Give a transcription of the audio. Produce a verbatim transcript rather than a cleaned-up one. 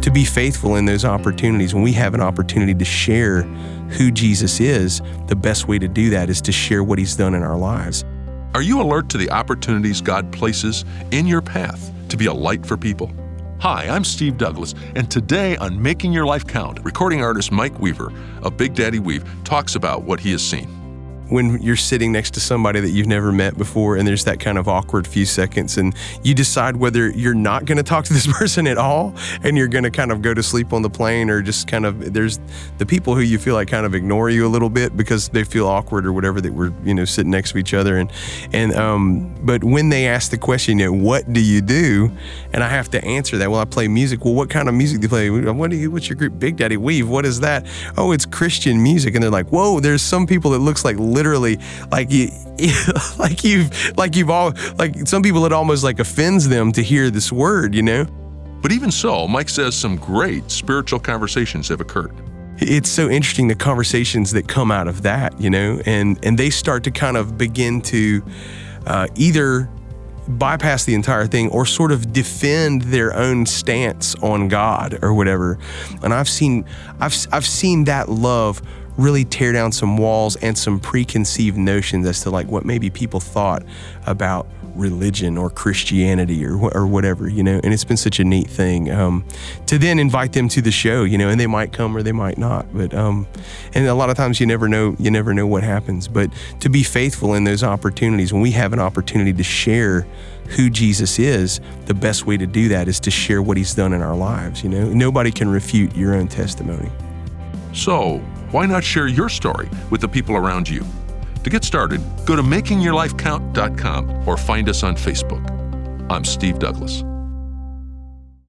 to be faithful in those opportunities, when we have an opportunity to share who Jesus is, the best way to do that is to share what he's done in our lives. Are you alert to the opportunities God places in your path to be a light for people? Hi, I'm Steve Douglas, and today on Making Your Life Count, recording artist Mike Weaver of Big Daddy Weave talks about what he has seen. When you're sitting next to somebody that you've never met before and there's that kind of awkward few seconds and you decide whether you're not going to talk to this person at all and you're going to kind of go to sleep on the plane, or just kind of, there's the people who you feel like kind of ignore you a little bit because they feel awkward or whatever, that we're, you know, sitting next to each other. And, and, um, but when they ask the question, you know, what do you do? And I have to answer that. Well, I play music. Well, what kind of music do you play? What do you, what's your group? Big Daddy Weave. What is that? Oh, it's Christian music. And they're like, whoa, there's some people that looks like literally like you, like you've, like you've all, like some people it almost like offends them to hear this word, you know? But even so, Mike says some great spiritual conversations have occurred. It's so interesting, the conversations that come out of that, you know, and, and they start to kind of begin to uh, either bypass the entire thing or sort of defend their own stance on God or whatever. And I've seen, I've, I've seen that love really tear down some walls and some preconceived notions as to like what maybe people thought about religion or Christianity or or whatever, you know. And it's been such a neat thing um, to then invite them to the show, you know, and they might come or they might not. But um, and a lot of times you never know, you never know what happens. But to be faithful in those opportunities, when we have an opportunity to share who Jesus is, the best way to do that is to share what he's done in our lives. You know, nobody can refute your own testimony. So why not share your story with the people around you? To get started, go to making your life count dot com or find us on Facebook. I'm Steve Douglas.